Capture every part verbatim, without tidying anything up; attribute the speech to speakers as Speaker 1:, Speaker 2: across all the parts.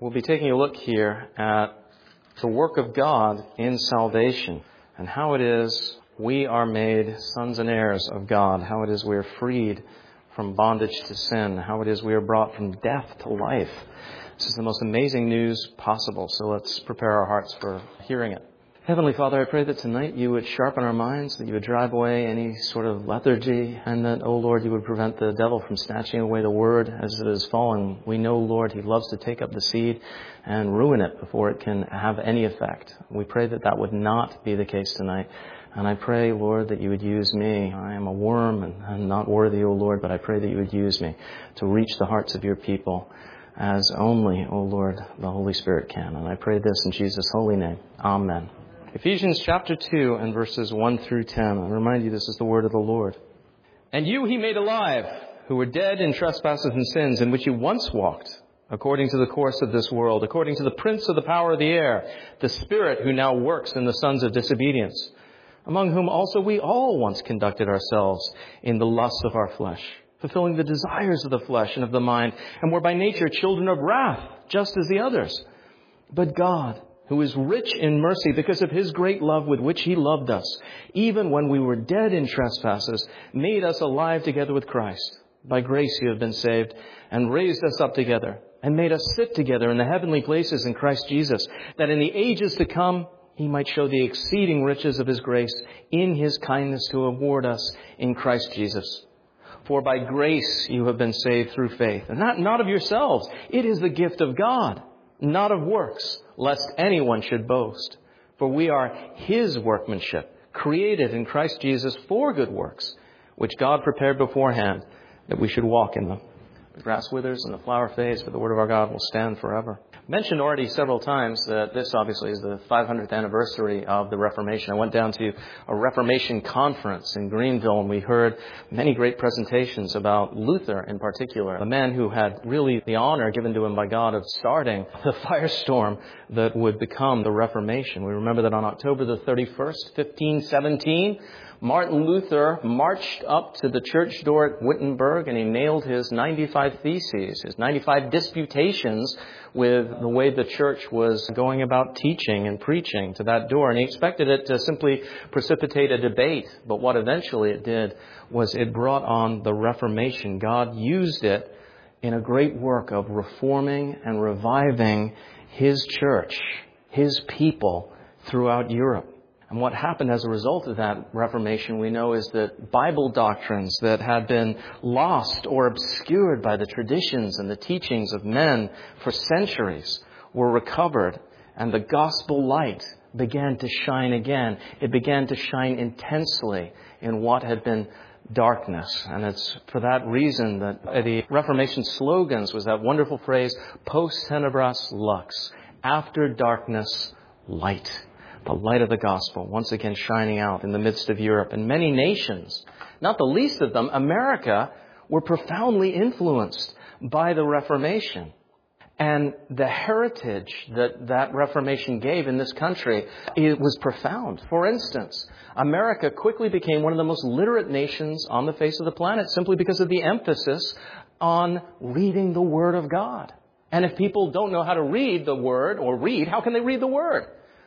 Speaker 1: We'll be taking a look here at the work of God in salvation and how it is we are made sons and heirs of God, how it is we are freed from bondage to sin, how it is we are brought from death to life. This is the most amazing news possible, so let's prepare our hearts for hearing it. Heavenly Father, I pray that tonight you would sharpen our minds, that you would drive away any sort of lethargy, and that, oh Lord, you would prevent the devil from snatching away the word as it is fallen. We know, Lord, he loves to take up the seed and ruin it before it can have any effect. We pray that that would not be the case tonight. And I pray, Lord, that you would use me. I am a worm and I'm not worthy, O Lord, but I pray that you would use me to reach the hearts of your people as only, O Lord, the Holy Spirit can. And I pray this in Jesus' holy name. Amen. Ephesians chapter two and verses one through ten. I remind you, this is the word of the Lord. And you he made alive, who were dead in trespasses and sins, in which you once walked, according to the course of this world, according to the prince of the power of the air, the spirit who now works in the sons of disobedience, among whom also we all once conducted ourselves in the lusts of our flesh, fulfilling the desires of the flesh and of the mind, and were by nature children of wrath, just as the others. But God, who is rich in mercy because of his great love with which he loved us, even when we were dead in trespasses, made us alive together with Christ. By grace you have been saved, and raised us up together, and made us sit together in the heavenly places in Christ Jesus, that in the ages to come he might show the exceeding riches of his grace in his kindness to award us in Christ Jesus. For by grace you have been saved through faith, and that not of yourselves. It is the gift of God, not of works, lest anyone should boast. For we are his workmanship, created in Christ Jesus for good works, which God prepared beforehand that we should walk in them. The grass withers and the flower fades, but the word of our God will stand forever. I mentioned already several times that this obviously is the five hundredth anniversary of the Reformation. I went down to a Reformation conference in Greenville, and we heard many great presentations about Luther in particular, the man who had really the honor given to him by God of starting the firestorm that would become the Reformation. We remember that on October the thirty-first, fifteen seventeen, Martin Luther marched up to the church door at Wittenberg, and he nailed his ninety-five theses, his ninety-five disputations with the way the church was going about teaching and preaching to that door. And he expected it to simply precipitate a debate. But what eventually it did was it brought on the Reformation. God used it in a great work of reforming and reviving his church, his people throughout Europe. And what happened as a result of that Reformation, we know, is that Bible doctrines that had been lost or obscured by the traditions and the teachings of men for centuries were recovered, and the gospel light began to shine again. It began to shine intensely in what had been darkness. And it's for that reason that the Reformation slogans was that wonderful phrase, post tenebras lux, after darkness, light. The light of the gospel once again shining out in the midst of Europe. And many nations, not the least of them, America, were profoundly influenced by the Reformation. And the heritage that that Reformation gave in this country, it was profound. For instance, America quickly became one of the most literate nations on the face of the planet simply because of the emphasis on reading the Word of God. And if people don't know how to read the Word or read, how can they read the Word?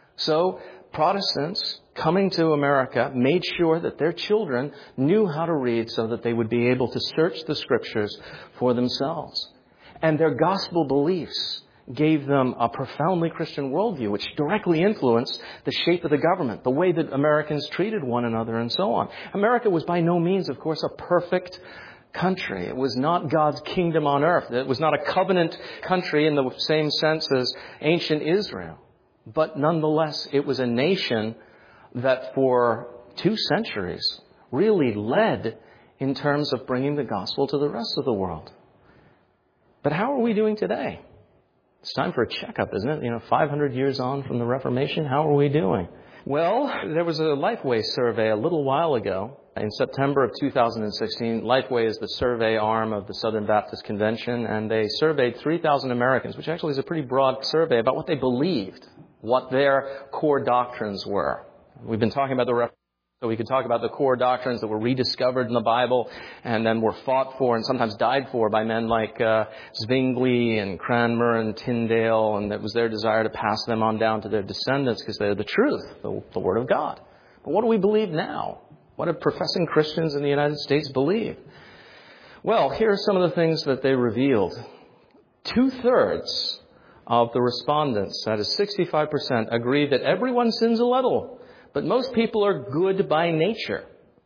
Speaker 1: So Protestants coming to America made sure that their children knew how to read so that they would be able to search the Scriptures for themselves. And their gospel beliefs gave them a profoundly Christian worldview, which directly influenced the shape of the government, the way that Americans treated one another, and so on. America was by no means, of course, a perfect country. It was not God's kingdom on earth. It was not a covenant country in the same sense as ancient Israel. But nonetheless, it was a nation that for two centuries really led in terms of bringing the gospel to the rest of the world. But how are we doing today? It's time for a checkup, isn't it? You know, five hundred years on from the Reformation, how are we doing? Well, there was a Lifeway survey a little while ago. In September of two thousand sixteen, Lifeway is the survey arm of the Southern Baptist Convention, and they surveyed three thousand Americans, which actually is a pretty broad survey, about what they believed, what their core doctrines were. We've been talking about the Reformation. So we could talk about the core doctrines that were rediscovered in the Bible and then were fought for and sometimes died for by men like uh, Zwingli and Cranmer and Tyndale, and it was their desire to pass them on down to their descendants because they're the truth, the, the Word of God. But what do we believe now? What do professing Christians in the United States believe? Well, here are some of the things that they revealed. Two-thirds of the respondents, that is sixty-five percent, agree that everyone sins a little. But most people are good by nature.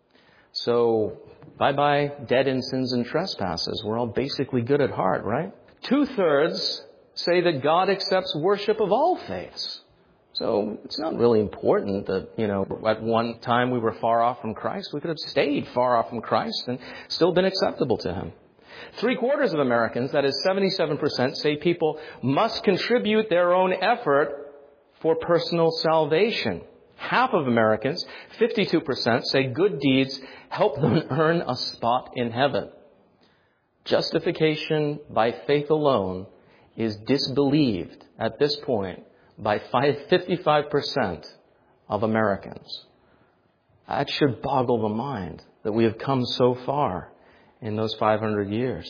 Speaker 1: So, bye-bye dead in sins and trespasses. We're all basically good at heart, right? Two-thirds say that God accepts worship of all faiths. So, it's not really important that, you know, at one time we were far off from Christ. We could have stayed far off from Christ and still been acceptable to Him. Three-quarters of Americans, that is seventy-seven percent, say people must contribute their own effort for personal salvation. Half of Americans, fifty-two percent, say good deeds help them earn a spot in heaven. Justification by faith alone is disbelieved at this point by fifty-five percent of Americans. That should boggle the mind that we have come so far in those five hundred years.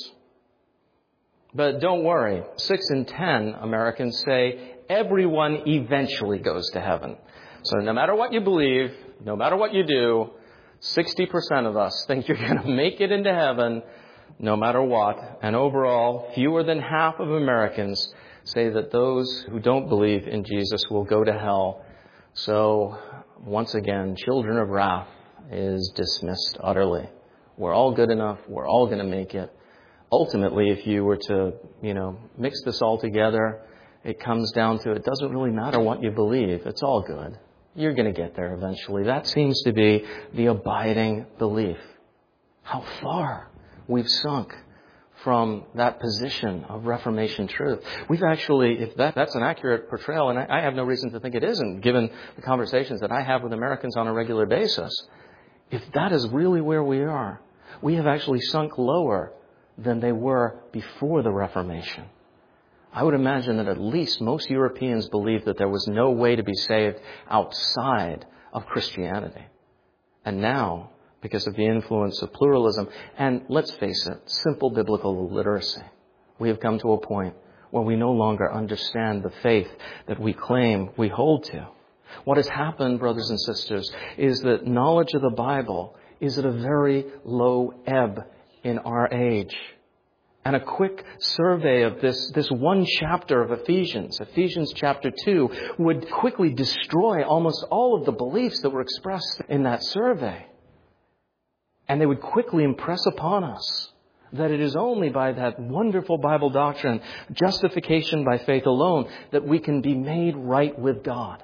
Speaker 1: But don't worry, six in ten Americans say everyone eventually goes to heaven. So no matter what you believe, no matter what you do, sixty percent of us think you're going to make it into heaven no matter what. And overall, fewer than half of Americans say that those who don't believe in Jesus will go to hell. So once again, children of wrath is dismissed utterly. We're all good enough. We're all going to make it. Ultimately, if you were to, you know, mix this all together, it comes down to it doesn't really matter what you believe. It's all good. You're going to get there eventually. That seems to be the abiding belief. How far we've sunk from that position of Reformation truth. We've actually, if that, that's an accurate portrayal, and I, I have no reason to think it isn't, given the conversations that I have with Americans on a regular basis, if that is really where we are, we have actually sunk lower than they were before the Reformation. I would imagine that at least most Europeans believed that there was no way to be saved outside of Christianity. And now, because of the influence of pluralism, and let's face it, simple biblical literacy, we have come to a point where we no longer understand the faith that we claim we hold to. What has happened, brothers and sisters, is that knowledge of the Bible is at a very low ebb in our age. And a quick survey of this, this one chapter of Ephesians, Ephesians chapter two, would quickly destroy almost all of the beliefs that were expressed in that survey. And they would quickly impress upon us that it is only by that wonderful Bible doctrine, justification by faith alone, that we can be made right with God.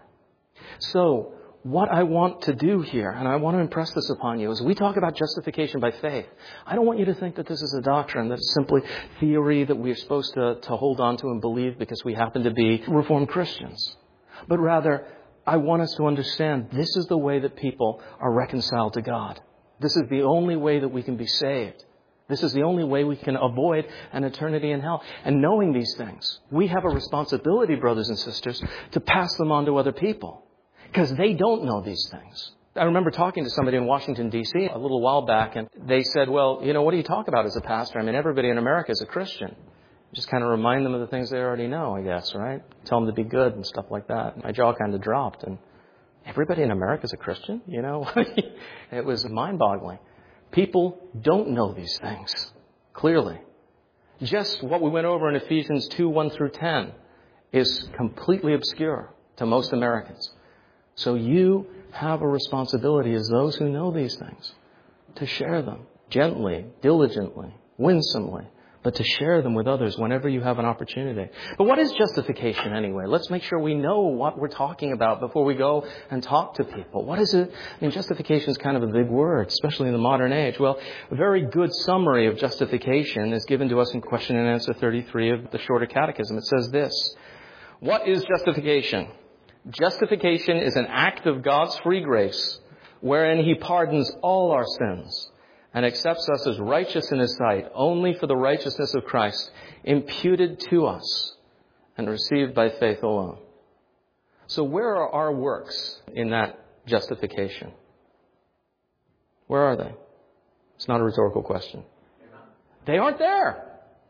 Speaker 1: So, what I want to do here, and I want to impress this upon you, is we talk about justification by faith. I don't want you to think that this is a doctrine that's simply theory that we're supposed to, to hold on to and believe because we happen to be Reformed Christians. But rather, I want us to understand this is the way that people are reconciled to God. This is the only way that we can be saved. This is the only way we can avoid an eternity in hell. And knowing these things, we have a responsibility, brothers and sisters, to pass them on to other people. Because they don't know these things. I remember talking to somebody in Washington, D C a little while back, and they said, well, you know, what do you talk about as a pastor? I mean, everybody in America is a Christian. Just kind of remind them of the things they already know, I guess, right? Tell them to be good and stuff like that. My jaw kind of dropped. And everybody in America is a Christian? You know, it was mind-boggling. People don't know these things, clearly. Just what we went over in Ephesians two, one through ten is completely obscure to most Americans. So you have a responsibility as those who know these things to share them gently, diligently, winsomely, but to share them with others whenever you have an opportunity. But what is justification anyway? Let's make sure we know what we're talking about before we go and talk to people. What is it? I mean, justification is kind of a big word, especially in the modern age. Well, a very good summary of justification is given to us in question and answer thirty-three of the Shorter Catechism. It says this: what is justification? Justification is an act of God's free grace wherein He pardons all our sins and accepts us as righteous in His sight only for the righteousness of Christ imputed to us and received by faith alone. So where are our works in that justification? Where are they? It's not a rhetorical question. They aren't there.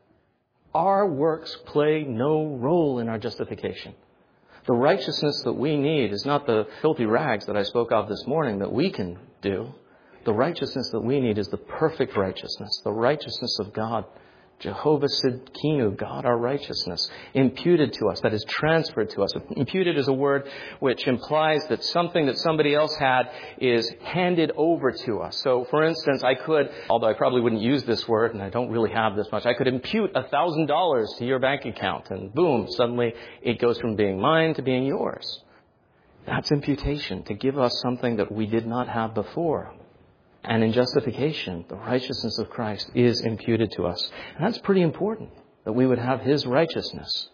Speaker 1: Our works play no role in our justification. The righteousness that we need is not the filthy rags that I spoke of this morning that we can do. The righteousness that we need is the perfect righteousness, the righteousness of God. Jehovah Sidkenu, God our righteousness, imputed to us, that is transferred to us. Imputed is a word which implies that something that somebody else had is handed over to us. So, for instance, I could, although I probably wouldn't use this word, and I don't really have this much, I could impute a thousand dollars to your bank account, and boom, suddenly it goes from being mine to being yours. That's imputation, to give us something that we did not have before. And in justification, the righteousness of Christ is imputed to us. And that's pretty important, that we would have His righteousness.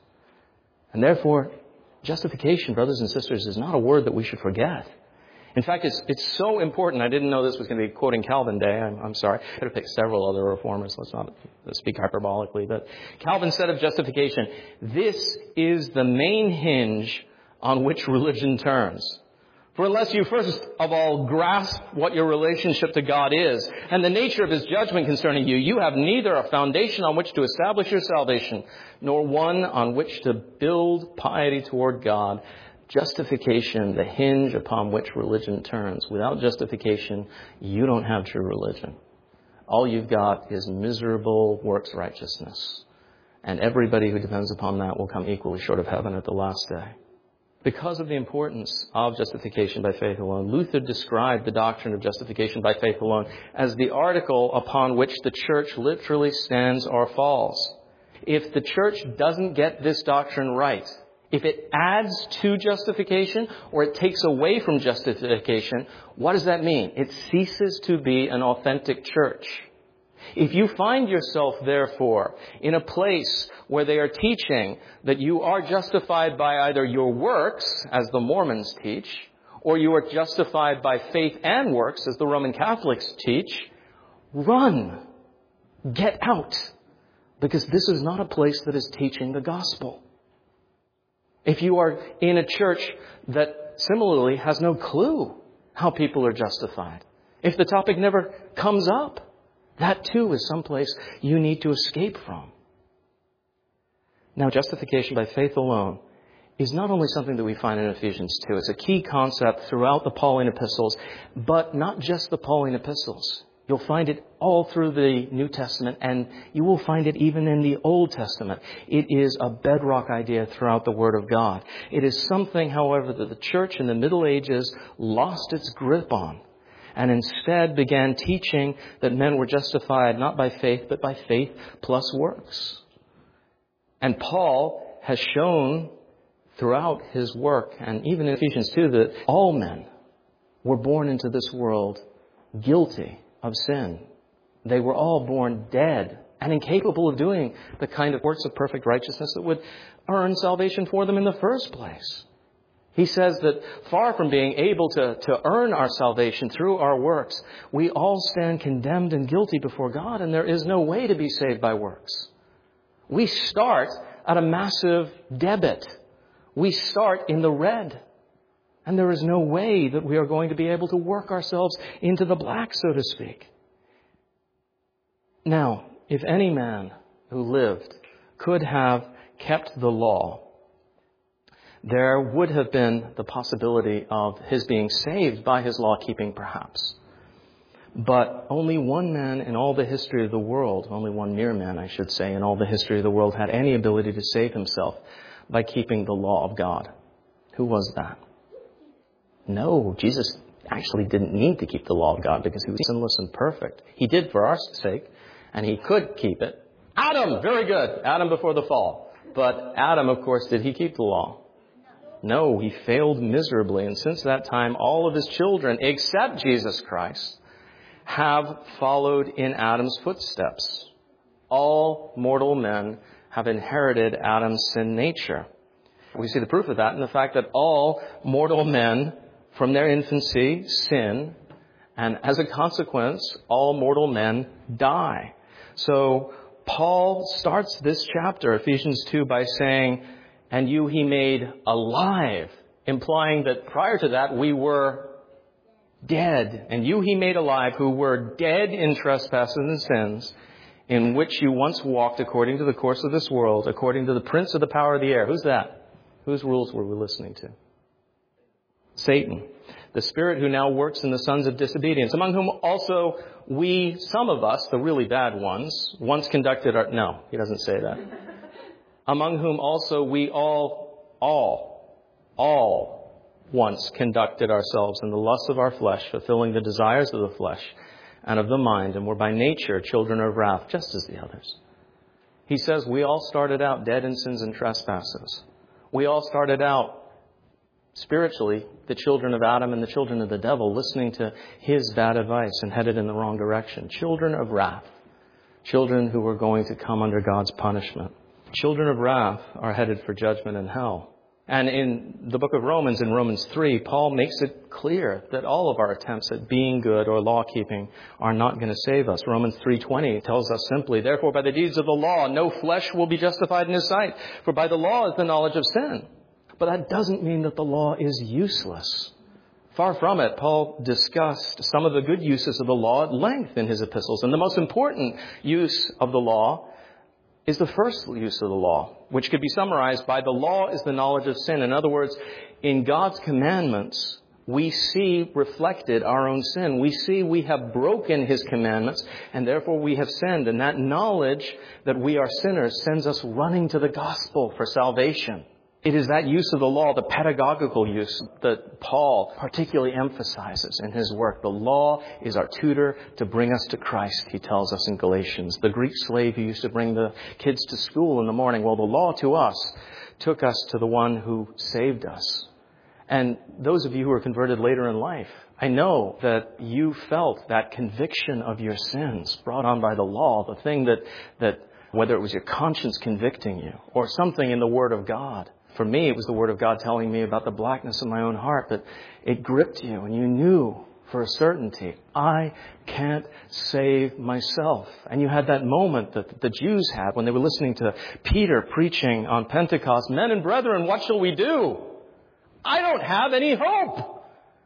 Speaker 1: And therefore, justification, brothers and sisters, is not a word that we should forget. In fact, it's it's so important. I didn't know this was going to be quoting Calvin Day. I'm, I'm sorry. I could have picked several other reformers. Let's not speak hyperbolically. But Calvin said of justification, this is the main hinge on which religion turns. For unless you first of all grasp what your relationship to God is and the nature of His judgment concerning you, you have neither a foundation on which to establish your salvation, nor one on which to build piety toward God. Justification, the hinge upon which religion turns. Without justification, you don't have true religion. All you've got is miserable works righteousness. And everybody who depends upon that will come equally short of heaven at the last day. Because of the importance of justification by faith alone, Luther described the doctrine of justification by faith alone as the article upon which the church literally stands or falls. If the church doesn't get this doctrine right, if it adds to justification or it takes away from justification, what does that mean? It ceases to be an authentic church. If you find yourself, therefore, in a place where they are teaching that you are justified by either your works, as the Mormons teach, or you are justified by faith and works, as the Roman Catholics teach, run. Get out. Because this is not a place that is teaching the gospel. If you are in a church that similarly has no clue how people are justified, if the topic never comes up, that too is someplace you need to escape from. Now, justification by faith alone is not only something that we find in Ephesians two. It's a key concept throughout the Pauline epistles, but not just the Pauline epistles. You'll find it all through the New Testament, and you will find it even in the Old Testament. It is a bedrock idea throughout the Word of God. It is something, however, that the church in the Middle Ages lost its grip on, and instead began teaching that men were justified not by faith, but by faith plus works. And Paul has shown throughout his work, and even in Ephesians two, that all men were born into this world guilty of sin. They were all born dead and incapable of doing the kind of works of perfect righteousness that would earn salvation for them in the first place. He says that far from being able to, to earn our salvation through our works, we all stand condemned and guilty before God, and there is no way to be saved by works. We start at a massive debit. We start in the red. And there is no way that we are going to be able to work ourselves into the black, so to speak. Now, if any man who lived could have kept the law, there would have been the possibility of his being saved by his law-keeping, perhaps. But only one man in all the history of the world, only one mere man, I should say, in all the history of the world had any ability to save himself by keeping the law of God. Who was that? No, Jesus actually didn't need to keep the law of God because he was sinless and perfect. He did for our sake, and he could keep it. Adam, very good. Adam before the fall. But Adam, of course, did he keep the law? No, he failed miserably. And since that time, all of his children, except Jesus Christ, have followed in Adam's footsteps. All mortal men have inherited Adam's sin nature. We see the proof of that in the fact that all mortal men from their infancy sin, and as a consequence, all mortal men die. So Paul starts this chapter, Ephesians two, by saying, and you he made alive, implying that prior to that we were Dead. And you he made alive, who were dead in trespasses and sins, in which you once walked according to the course of this world, according to the prince of the power of the air. Who's that? Whose rules were we listening to? Satan. The spirit who now works in the sons of disobedience, among whom also we, some of us, the really bad ones, once conducted our... No, he doesn't say that. Among whom also we all, all, all once conducted ourselves in the lusts of our flesh, fulfilling the desires of the flesh and of the mind, and were by nature children of wrath, just as the others. He says we all started out dead in sins and trespasses. We all started out spiritually the children of Adam and the children of the devil, listening to his bad advice and headed in the wrong direction. Children of wrath. Children who were going to come under God's punishment. Children of wrath are headed for judgment in hell. And in the book of Romans, in Romans three, Paul makes it clear that all of our attempts at being good or law-keeping are not going to save us. Romans three twenty tells us simply, therefore by the deeds of the law, no flesh will be justified in his sight, for by the law is the knowledge of sin. But that doesn't mean that the law is useless. Far from it. Paul discussed some of the good uses of the law at length in his epistles. And the most important use of the law is the first use of the law, which could be summarized by the law is the knowledge of sin. In other words, in God's commandments, we see reflected our own sin. We see we have broken his commandments, and therefore we have sinned. And that knowledge that we are sinners sends us running to the gospel for salvation. It is that use of the law, the pedagogical use, that Paul particularly emphasizes in his work. The law is our tutor to bring us to Christ, he tells us in Galatians. The Greek slave who used to bring the kids to school in the morning. Well, the law to us took us to the one who saved us. And those of you who are converted later in life, I know that you felt that conviction of your sins brought on by the law, the thing that, that whether it was your conscience convicting you or something in the Word of God. For me, it was the Word of God telling me about the blackness of my own heart, that it gripped you and you knew for a certainty, I can't save myself. And you had that moment that the Jews had when they were listening to Peter preaching on Pentecost, men and brethren, what shall we do? I don't have any hope.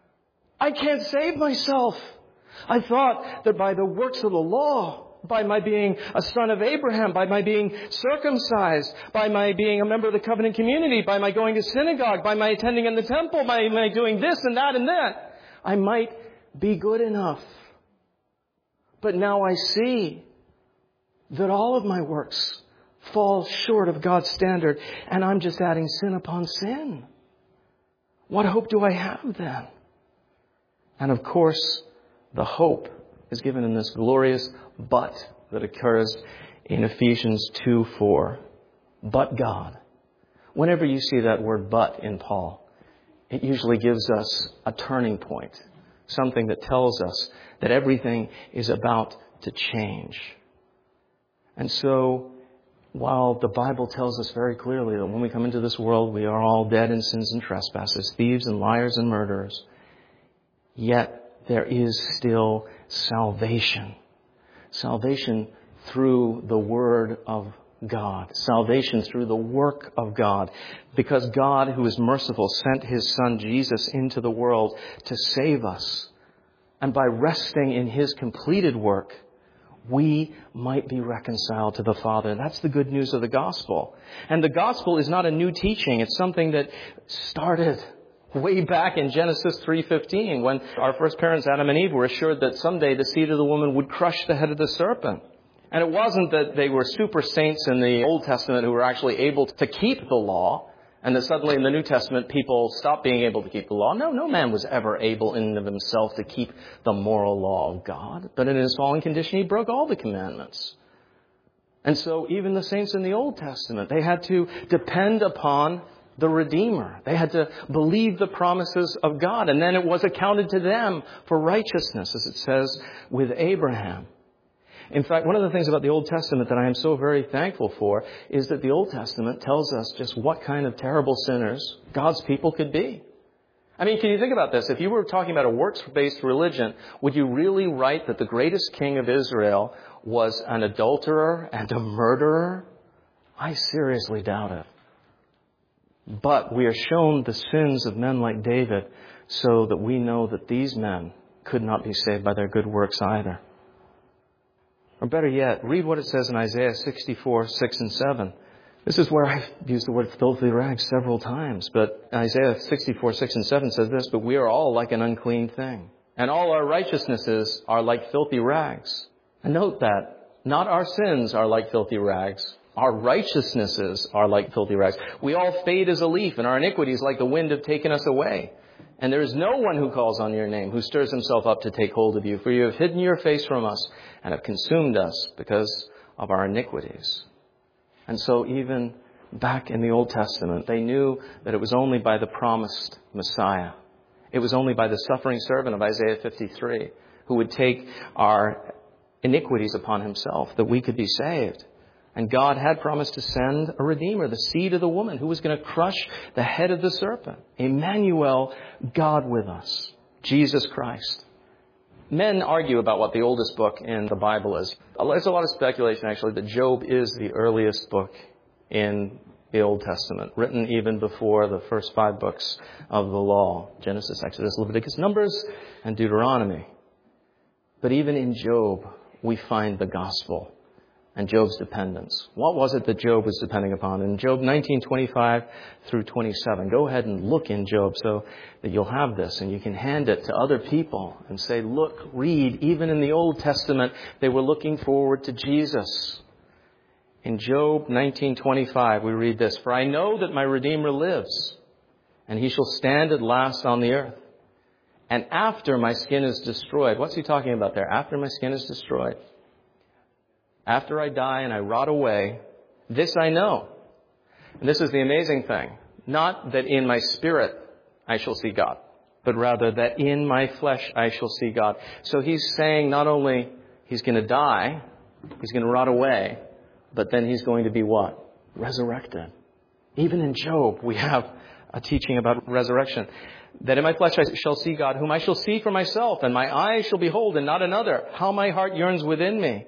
Speaker 1: I can't save myself. I thought that by the works of the law, by my being a son of Abraham, by my being circumcised, by my being a member of the covenant community, by my going to synagogue, by my attending in the temple, by my doing this and that and that, I might be good enough. But now I see that all of my works fall short of God's standard, and I'm just adding sin upon sin. What hope do I have then? And of course, the hope is given in this glorious but that occurs in Ephesians two four. But God. Whenever you see that word but in Paul, it usually gives us a turning point. Something that tells us that everything is about to change. And so, while the Bible tells us very clearly that when we come into this world, we are all dead in sins and trespasses, thieves and liars and murderers, yet there is still salvation. Salvation through the Word of God. Salvation through the work of God. Because God, who is merciful, sent His Son Jesus into the world to save us. And by resting in His completed work, we might be reconciled to the Father. That's the good news of the gospel. And the gospel is not a new teaching. It's something that started way back in Genesis three fifteen, when our first parents, Adam and Eve, were assured that someday the seed of the woman would crush the head of the serpent. And it wasn't that they were super saints in the Old Testament who were actually able to keep the law, and that suddenly in the New Testament people stopped being able to keep the law. No, no man was ever able in and of himself to keep the moral law of God. But in his fallen condition, he broke all the commandments. And so even the saints in the Old Testament, they had to depend upon the Redeemer. They had to believe the promises of God, and then it was accounted to them for righteousness, as it says with Abraham. In fact, one of the things about the Old Testament that I am so very thankful for is that the Old Testament tells us just what kind of terrible sinners God's people could be. I mean, can you think about this? If you were talking about a works-based religion, would you really write that the greatest king of Israel was an adulterer and a murderer? I seriously doubt it. But we are shown the sins of men like David so that we know that these men could not be saved by their good works either. Or better yet, read what it says in Isaiah sixty-four, six and seven. This is where I've used the word filthy rags several times. But Isaiah sixty-four, six and seven says this, but we are all like an unclean thing, and all our righteousnesses are like filthy rags. And note that not our sins are like filthy rags. Our righteousnesses are like filthy rags. We all fade as a leaf, and our iniquities like the wind have taken us away. And there is no one who calls on your name, who stirs himself up to take hold of you. For you have hidden your face from us and have consumed us because of our iniquities. And so even back in the Old Testament, they knew that it was only by the promised Messiah. It was only by the suffering servant of Isaiah fifty-three who would take our iniquities upon himself that we could be saved. And God had promised to send a Redeemer, the seed of the woman, who was going to crush the head of the serpent. Emmanuel, God with us, Jesus Christ. Men argue about what the oldest book in the Bible is. There's a lot of speculation, actually, that Job is the earliest book in the Old Testament, written even before the first five books of the law, Genesis, Exodus, Leviticus, Numbers, and Deuteronomy. But even in Job, we find the gospel and Job's dependence. What was it that Job was depending upon? In Job nineteen, twenty-five through twenty-seven. Go ahead and look in Job so that you'll have this and you can hand it to other people and say, look, read. Even in the Old Testament, they were looking forward to Jesus. In Job nineteen, twenty-five, we read this, for I know that my Redeemer lives, and he shall stand at last on the earth. And after my skin is destroyed. What's he talking about there? After my skin is destroyed. After I die and I rot away, this I know. And this is the amazing thing. Not that in my spirit I shall see God, but rather that in my flesh I shall see God. So he's saying not only he's going to die, he's going to rot away, but then he's going to be what? Resurrected. Even in Job, we have a teaching about resurrection. That in my flesh I shall see God, whom I shall see for myself, and my eyes shall behold and not another. How my heart yearns within me.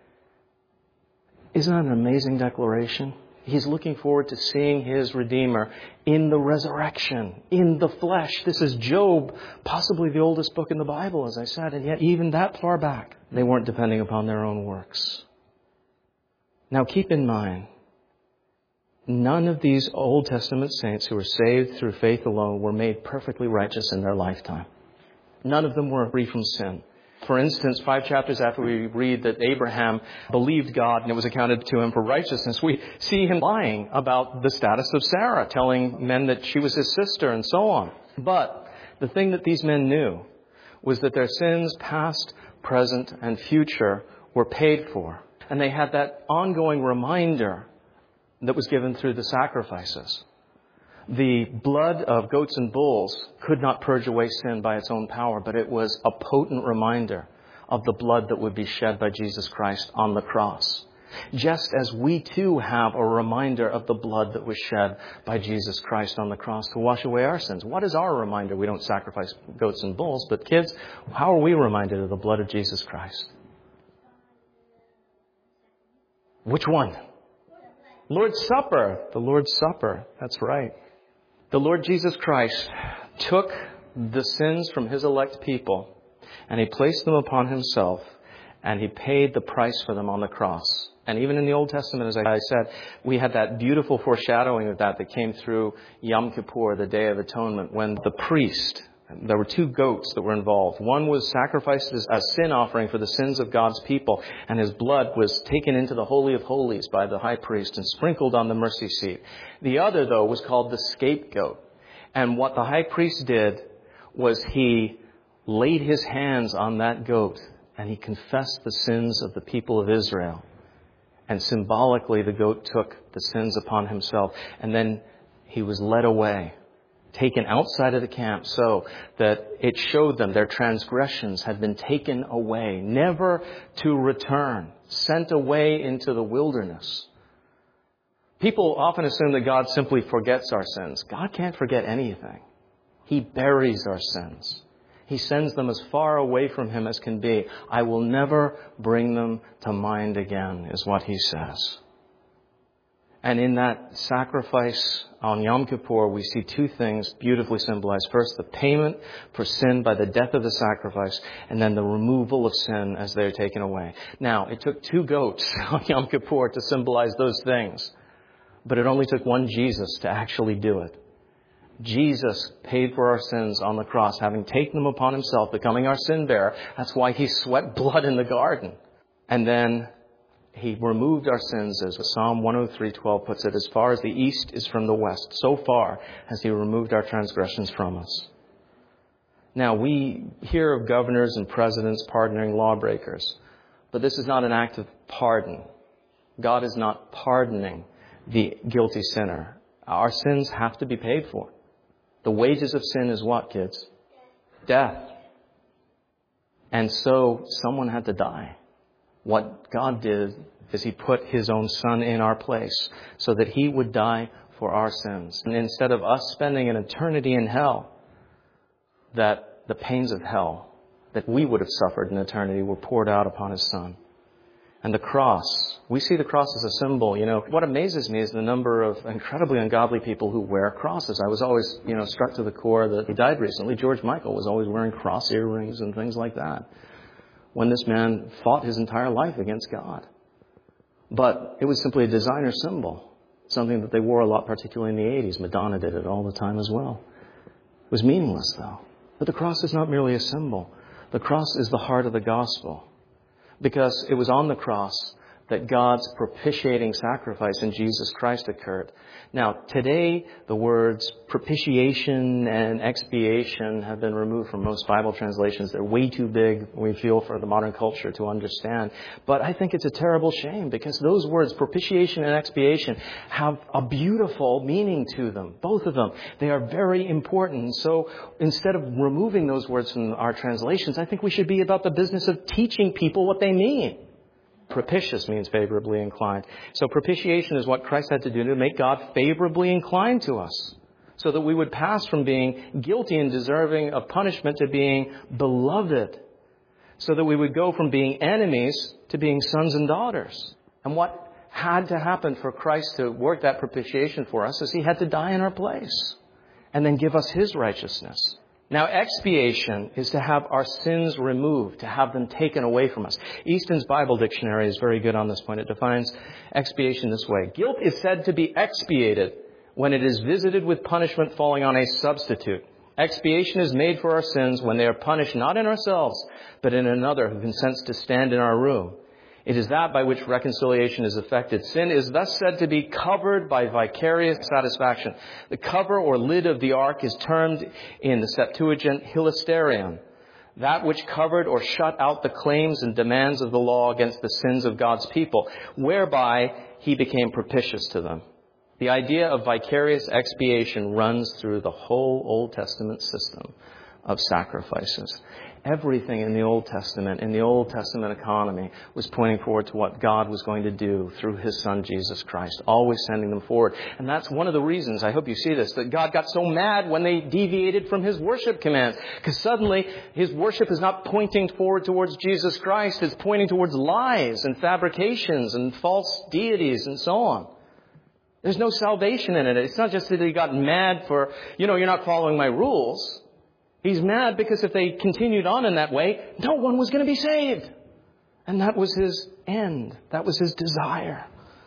Speaker 1: Isn't that an amazing declaration? He's looking forward to seeing his Redeemer in the resurrection, in the flesh. This is Job, possibly the oldest book in the Bible, as I said, and yet even that far back, they weren't depending upon their own works. Now keep in mind, none of these Old Testament saints who were saved through faith alone were made perfectly righteous in their lifetime. None of them were free from sin. For instance, five chapters after we read that Abraham believed God and it was accounted to him for righteousness, we see him lying about the status of Sarah, telling men that she was his sister and so on. But the thing that these men knew was that their sins, past, present, and future, were paid for. And they had that ongoing reminder that was given through the sacrifices. The blood of goats and bulls could not purge away sin by its own power, but it was a potent reminder of the blood that would be shed by Jesus Christ on the cross. Just as we too have a reminder of the blood that was shed by Jesus Christ on the cross to wash away our sins. What is our reminder? We don't sacrifice goats and bulls, but kids, how are we reminded of the blood of Jesus Christ? Which one? Lord's Supper. The Lord's Supper. That's right. The Lord Jesus Christ took the sins from his elect people and he placed them upon himself and he paid the price for them on the cross. And even in the Old Testament, as I said, we had that beautiful foreshadowing of that that came through Yom Kippur, the Day of Atonement, when the priest, there were two goats that were involved. One was sacrificed as a sin offering for the sins of God's people, and his blood was taken into the Holy of Holies by the high priest and sprinkled on the mercy seat. The other, though, was called the scapegoat. And what the high priest did was he laid his hands on that goat and he confessed the sins of the people of Israel. And symbolically, the goat took the sins upon himself. And then he was led away, taken outside of the camp so that it showed them their transgressions had been taken away, never to return, sent away into the wilderness. People often assume that God simply forgets our sins. God can't forget anything. He buries our sins. He sends them as far away from him as can be. I will never bring them to mind again, is what he says. And in that sacrifice on Yom Kippur, we see two things beautifully symbolized. First, the payment for sin by the death of the sacrifice, and then the removal of sin as they're taken away. Now, it took two goats on Yom Kippur to symbolize those things, but it only took one Jesus to actually do it. Jesus paid for our sins on the cross, having taken them upon himself, becoming our sin bearer. That's why he sweat blood in the garden. And then he removed our sins, as Psalm one oh three twelve puts it, as far as the east is from the west. So far has he removed our transgressions from us. Now, we hear of governors and presidents pardoning lawbreakers, but this is not an act of pardon. God is not pardoning the guilty sinner. Our sins have to be paid for. The wages of sin is what, kids? Death. And so someone had to die. What God did is he put his own son in our place so that he would die for our sins. And instead of us spending an eternity in hell, that the pains of hell that we would have suffered in eternity were poured out upon his son. And the cross, we see the cross as a symbol. You know, what amazes me is the number of incredibly ungodly people who wear crosses. I was always, you know, struck to the core that he died recently. George Michael was always wearing cross earrings and things like that, when this man fought his entire life against God. But it was simply a designer symbol, something that they wore a lot, particularly in the eighties. Madonna did it all the time as well. It was meaningless, though. But the cross is not merely a symbol. The cross is the heart of the gospel, because it was on the cross that God's propitiating sacrifice in Jesus Christ occurred. Now, today, the words propitiation and expiation have been removed from most Bible translations. They're way too big, we feel, for the modern culture to understand. But I think it's a terrible shame, because those words, propitiation and expiation, have a beautiful meaning to them. Both of them. They are very important. So instead of removing those words from our translations, I think we should be about the business of teaching people what they mean. Propitious means favorably inclined. So propitiation is what Christ had to do to make God favorably inclined to us, so that we would pass from being guilty and deserving of punishment to being beloved, so that we would go from being enemies to being sons and daughters. And what had to happen for Christ to work that propitiation for us is he had to die in our place and then give us his righteousness. Now, expiation is to have our sins removed, to have them taken away from us. Easton's Bible Dictionary is very good on this point. It defines expiation this way. Guilt is said to be expiated when it is visited with punishment falling on a substitute. Expiation is made for our sins when they are punished not in ourselves, but in another who consents to stand in our room. It is that by which reconciliation is effected. Sin is thus said to be covered by vicarious satisfaction. The cover or lid of the ark is termed in the Septuagint hilasterion, that which covered or shut out the claims and demands of the law against the sins of God's people, whereby he became propitious to them. The idea of vicarious expiation runs through the whole Old Testament system of sacrifices. Everything in the Old Testament, in the Old Testament economy, was pointing forward to what God was going to do through his son, Jesus Christ, always sending them forward. And that's one of the reasons, I hope you see this, that God got so mad when they deviated from his worship commands. Because suddenly, his worship is not pointing forward towards Jesus Christ, it's pointing towards lies and fabrications and false deities and so on. There's no salvation in it. It's not just that he got mad for, you know, you're not following my rules. He's mad because if they continued on in that way, no one was going to be saved. And that was his end. That was his desire.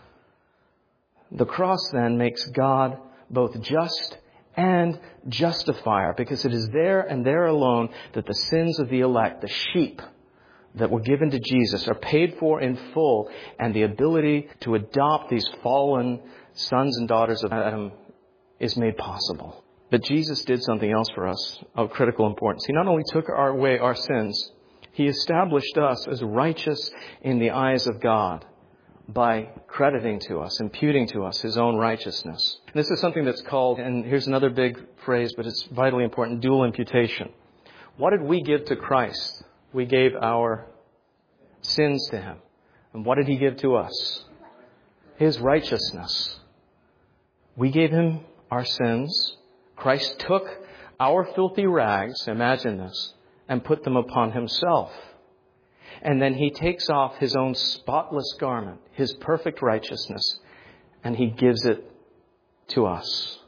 Speaker 1: The cross then makes God both just and justifier, because it is there and there alone that the sins of the elect, the sheep that were given to Jesus, are paid for in full, and the ability to adopt these fallen sons and daughters of Adam is made possible. But Jesus did something else for us of critical importance. He not only took our away our sins, he established us as righteous in the eyes of God by crediting to us, imputing to us his own righteousness. This is something that's called, and here's another big phrase, but it's vitally important, dual imputation. What did we give to Christ? We gave our sins to him. And what did he give to us? His righteousness. We gave him our sins. Christ took our filthy rags, imagine this, and put them upon himself. And then he takes off his own spotless garment, his perfect righteousness, and He gives it to us.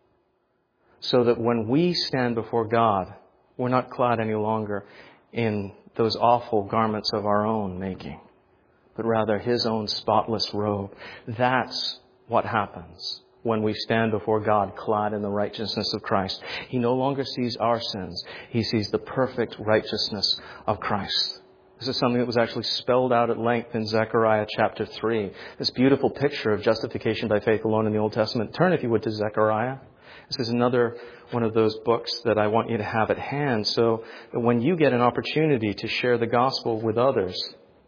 Speaker 1: So that when we stand before God, we're not clad any longer in those awful garments of our own making, but rather His own spotless robe. That's what happens when we stand before God clad in the righteousness of Christ. He no longer sees our sins. He sees the perfect righteousness of Christ. This is something that was actually spelled out at length in Zechariah chapter three. This beautiful picture of justification by faith alone in the Old Testament. Turn, if you would, to Zechariah. This is another one of those books that I want you to have at hand, so that when you get an opportunity to share the gospel with others,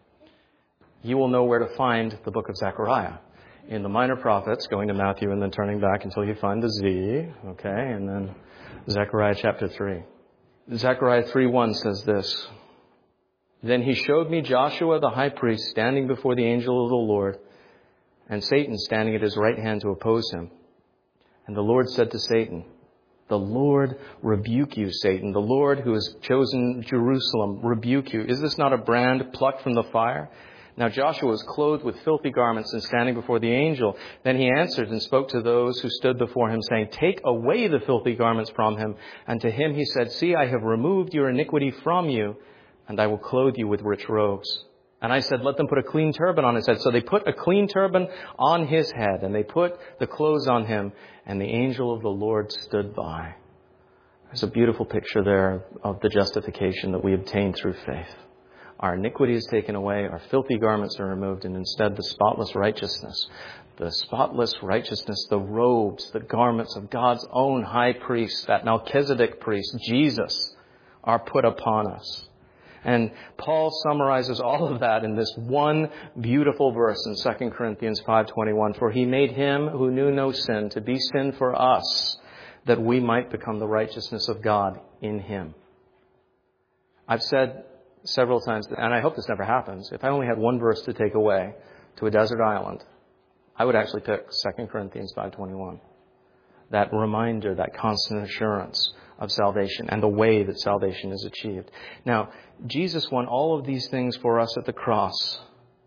Speaker 1: you will know where to find the book of Zechariah. In the Minor Prophets, going to Matthew and then turning back until you find the Z, okay, and then Zechariah chapter three. Zechariah three one says this, "Then he showed me Joshua the high priest standing before the angel of the Lord, and Satan standing at his right hand to oppose him. And the Lord said to Satan, 'The Lord rebuke you, Satan. The Lord who has chosen Jerusalem rebuke you. Is this not a brand plucked from the fire?' Now Joshua was clothed with filthy garments and standing before the angel. Then he answered and spoke to those who stood before him, saying, 'Take away the filthy garments from him.' And to him he said, 'See, I have removed your iniquity from you, and I will clothe you with rich robes.' And I said, 'Let them put a clean turban on his head.' So they put a clean turban on his head, and they put the clothes on him, and the angel of the Lord stood by." There's a beautiful picture there of the justification that we obtain through faith. Our iniquity is taken away, our filthy garments are removed, and instead the spotless righteousness, the spotless righteousness, the robes, the garments of God's own high priest, that Melchizedek priest, Jesus, are put upon us. And Paul summarizes all of that in this one beautiful verse in Second Corinthians five twenty-one. "For he made him who knew no sin to be sin for us, that we might become the righteousness of God in him." I've said several times, and I hope this never happens, if I only had one verse to take away to a desert island, I would actually pick Second Corinthians five twenty-one. That reminder, that constant assurance of salvation and the way that salvation is achieved. Now, Jesus won all of these things for us at the cross.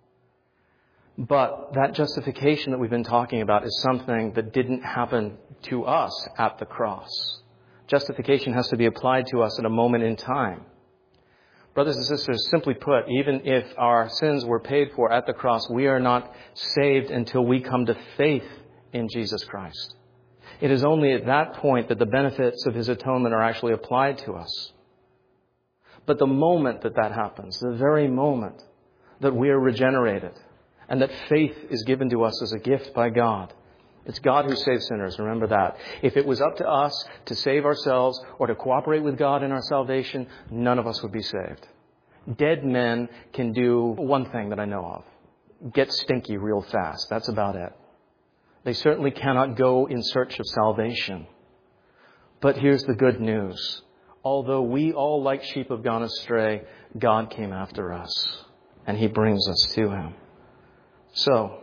Speaker 1: But that justification that we've been talking about is something that didn't happen to us at the cross. Justification has to be applied to us at a moment in time. Brothers and sisters, simply put, even if our sins were paid for at the cross, we are not saved until we come to faith in Jesus Christ. It is only at that point that the benefits of His atonement are actually applied to us. But the moment that that happens, the very moment that we are regenerated and that faith is given to us as a gift by God, it's God who saves sinners, remember that. If it was up to us to save ourselves or to cooperate with God in our salvation, none of us would be saved. Dead men can do one thing that I know of: get stinky real fast. That's about it. They certainly cannot go in search of salvation. But here's the good news. Although we all like sheep have gone astray, God came after us, and He brings us to Him. So,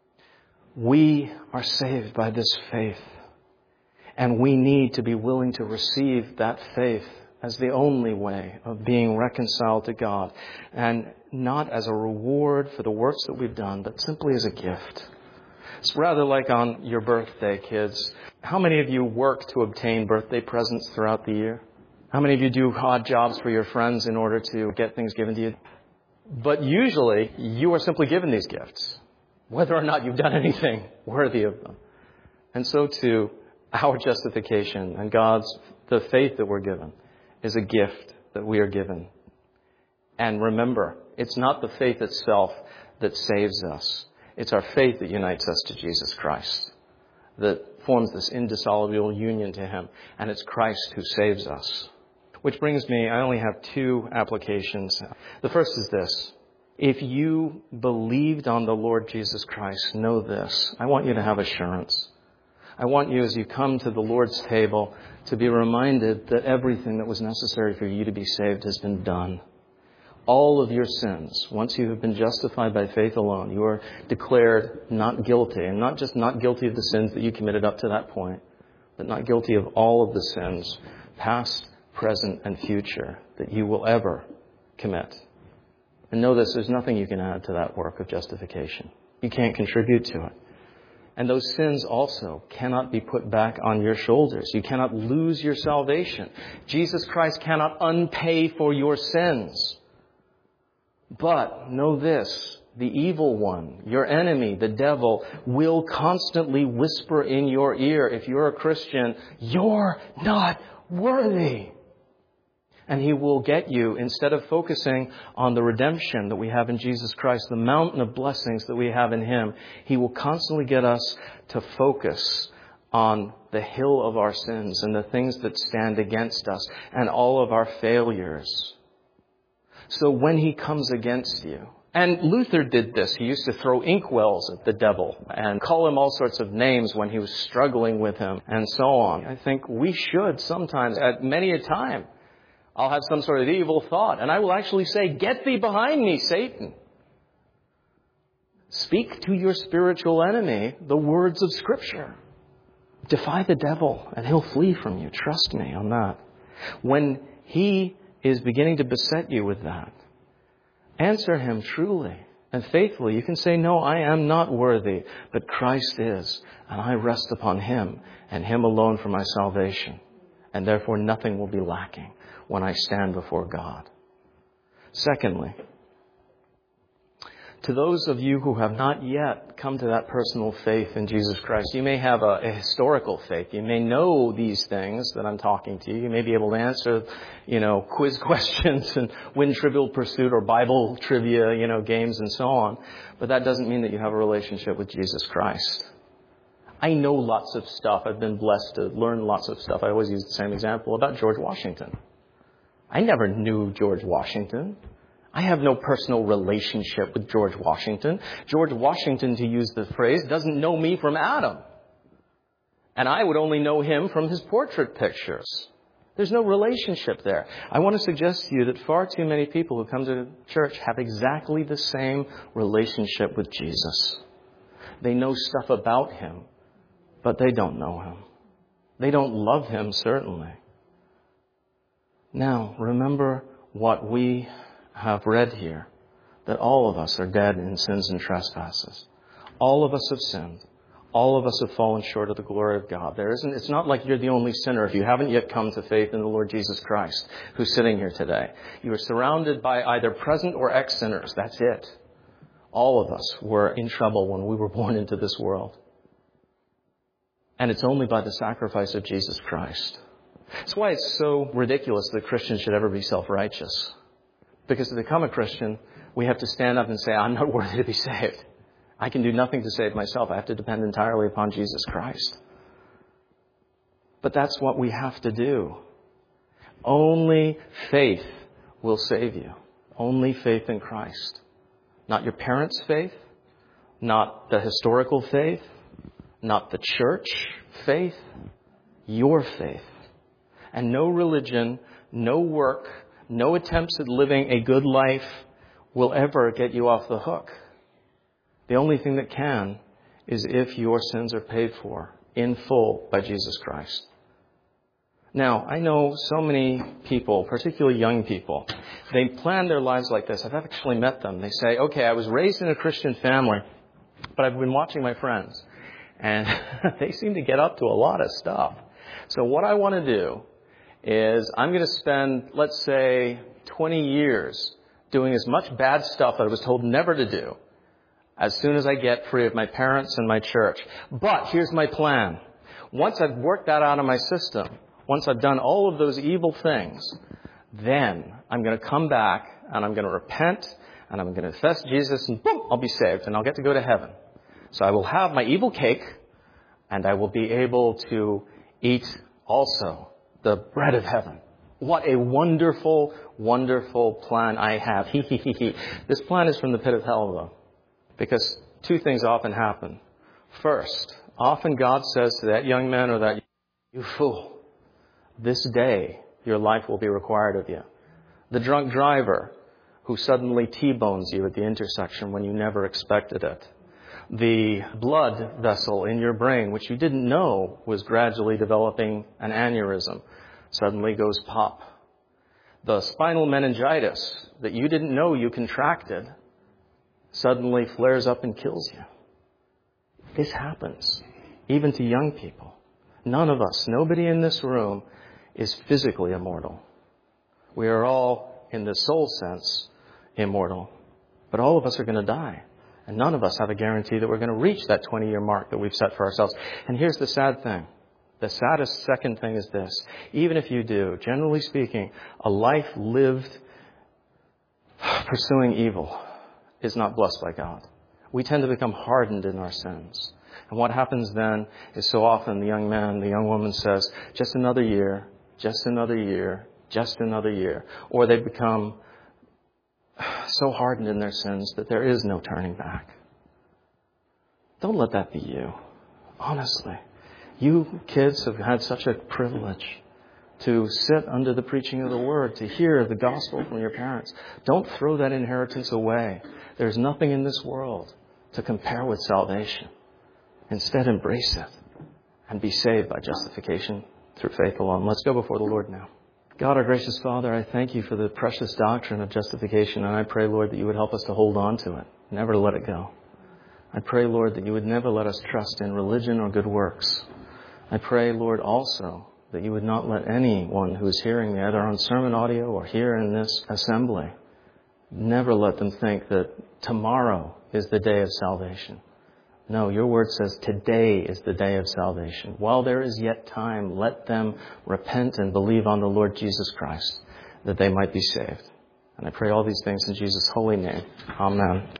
Speaker 1: we are saved by this faith, and we need to be willing to receive that faith as the only way of being reconciled to God, and not as a reward for the works that we've done, but simply as a gift. It's rather like on your birthday, kids. How many of you work to obtain birthday presents throughout the year? How many of you do odd jobs for your friends in order to get things given to you? But usually, you are simply given these gifts, whether or not you've done anything worthy of them. And so too, our justification and God's, the faith that we're given, is a gift that we are given. And remember, it's not the faith itself that saves us. It's our faith that unites us to Jesus Christ, that forms this indissoluble union to Him. And it's Christ who saves us. Which brings me, I only have two applications. The first is this. If you believed on the Lord Jesus Christ, know this. I want you to have assurance. I want you, as you come to the Lord's table, to be reminded that everything that was necessary for you to be saved has been done. All of your sins, once you have been justified by faith alone, you are declared not guilty. And not just not guilty of the sins that you committed up to that point, but not guilty of all of the sins, past, present, and future, that you will ever commit. And know this, there's nothing you can add to that work of justification. You can't contribute to it. And those sins also cannot be put back on your shoulders. You cannot lose your salvation. Jesus Christ cannot unpay for your sins. But know this, the evil one, your enemy, the devil, will constantly whisper in your ear, if you're a Christian, you're not worthy. And he will get you, instead of focusing on the redemption that we have in Jesus Christ, the mountain of blessings that we have in Him, he will constantly get us to focus on the hill of our sins and the things that stand against us and all of our failures. So when he comes against you, and Luther did this. He used to throw inkwells at the devil and call him all sorts of names when he was struggling with him and so on. I think we should sometimes, at many a time, I'll have some sort of evil thought, and I will actually say, "Get thee behind me, Satan." Speak to your spiritual enemy the words of Scripture. Defy the devil, and he'll flee from you. Trust me on that. When he is beginning to beset you with that, answer him truly and faithfully. You can say, "No, I am not worthy, but Christ is, and I rest upon Him and Him alone for my salvation. And therefore nothing will be lacking when I stand before God." Secondly, to those of you who have not yet come to that personal faith in Jesus Christ, you may have a, a historical faith. You may know these things that I'm talking to you. You may be able to answer, you know, quiz questions and win Trivial Pursuit or Bible trivia, you know, games and so on. But that doesn't mean that you have a relationship with Jesus Christ. I know lots of stuff. I've been blessed to learn lots of stuff. I always use the same example about George Washington. I never knew George Washington. I have no personal relationship with George Washington. George Washington, to use the phrase, doesn't know me from Adam. And I would only know him from his portrait pictures. There's no relationship there. I want to suggest to you that far too many people who come to church have exactly the same relationship with Jesus. They know stuff about Him, but they don't know Him. They don't love Him, certainly. Now, remember what we have read here, that all of us are dead in sins and trespasses. All of us have sinned. All of us have fallen short of the glory of God. There isn't, it's not like you're the only sinner if you haven't yet come to faith in the Lord Jesus Christ who's sitting here today. You are surrounded by either present or ex-sinners. That's it. All of us were in trouble when we were born into this world. And it's only by the sacrifice of Jesus Christ. That's why it's so ridiculous that Christians should ever be self-righteous. Because to become a Christian, we have to stand up and say, "I'm not worthy to be saved. I can do nothing to save myself. I have to depend entirely upon Jesus Christ." But that's what we have to do. Only faith will save you. Only faith in Christ. Not your parents' faith, not the historical faith, not the church faith, your faith. And no religion, no work, no attempts at living a good life will ever get you off the hook. The only thing that can is if your sins are paid for in full by Jesus Christ. Now, I know so many people, particularly young people, they plan their lives like this. I've actually met them. They say, "Okay, I was raised in a Christian family, but I've been watching my friends, and they seem to get up to a lot of stuff. So what I want to do is I'm going to spend, let's say, twenty years doing as much bad stuff that I was told never to do as soon as I get free of my parents and my church. But here's my plan. Once I've worked that out of my system, once I've done all of those evil things, then I'm going to come back and I'm going to repent and I'm going to confess Jesus and boom, I'll be saved and I'll get to go to heaven. So I will have my evil cake and I will be able to eat also the bread of heaven." What a wonderful, wonderful plan I have. He, he, he, he. This plan is from the pit of hell, though. Because two things often happen. First, often God says to that young man or that, "You fool, this day your life will be required of you." The drunk driver who suddenly T-bones you at the intersection when you never expected it. The blood vessel in your brain, which you didn't know was gradually developing an aneurysm, suddenly goes pop. The spinal meningitis that you didn't know you contracted suddenly flares up and kills you. This happens, even to young people. None of us, nobody in this room is physically immortal. We are all, in the soul sense, immortal. But all of us are going to die. And none of us have a guarantee that we're going to reach that twenty-year mark that we've set for ourselves. And here's the sad thing. The saddest second thing is this. Even if you do, generally speaking, a life lived pursuing evil is not blessed by God. We tend to become hardened in our sins. And what happens then is so often the young man, the young woman says, just another year, just another year, just another year. Or they become so hardened in their sins that there is no turning back. Don't let that be you. Honestly. You kids have had such a privilege to sit under the preaching of the Word, to hear the gospel from your parents. Don't throw that inheritance away. There's nothing in this world to compare with salvation. Instead, embrace it and be saved by justification through faith alone. Let's go before the Lord now. God, our gracious Father, I thank you for the precious doctrine of justification, and I pray, Lord, that you would help us to hold on to it, never to let it go. I pray, Lord, that you would never let us trust in religion or good works. I pray, Lord, also that you would not let anyone who is hearing me, either on sermon audio or here in this assembly, never let them think that tomorrow is the day of salvation. No, your word says today is the day of salvation. While there is yet time, let them repent and believe on the Lord Jesus Christ, that they might be saved. And I pray all these things in Jesus' holy name. Amen.